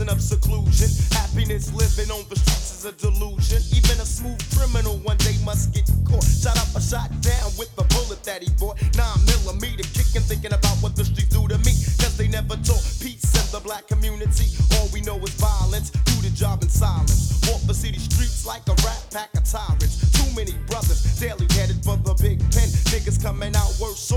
prison of seclusion. Happiness living on the streets is a delusion. Even a smooth criminal one day must get caught. Shot up or shot down with the bullet that he bought. 9mm kicking, thinking about what the streets do to me. Cause they never taught peace in the black community. All we know is violence, do the job in silence. Walk the city streets like a rat pack of tyrants. Too many brothers daily headed for the big pen. Niggas coming out worse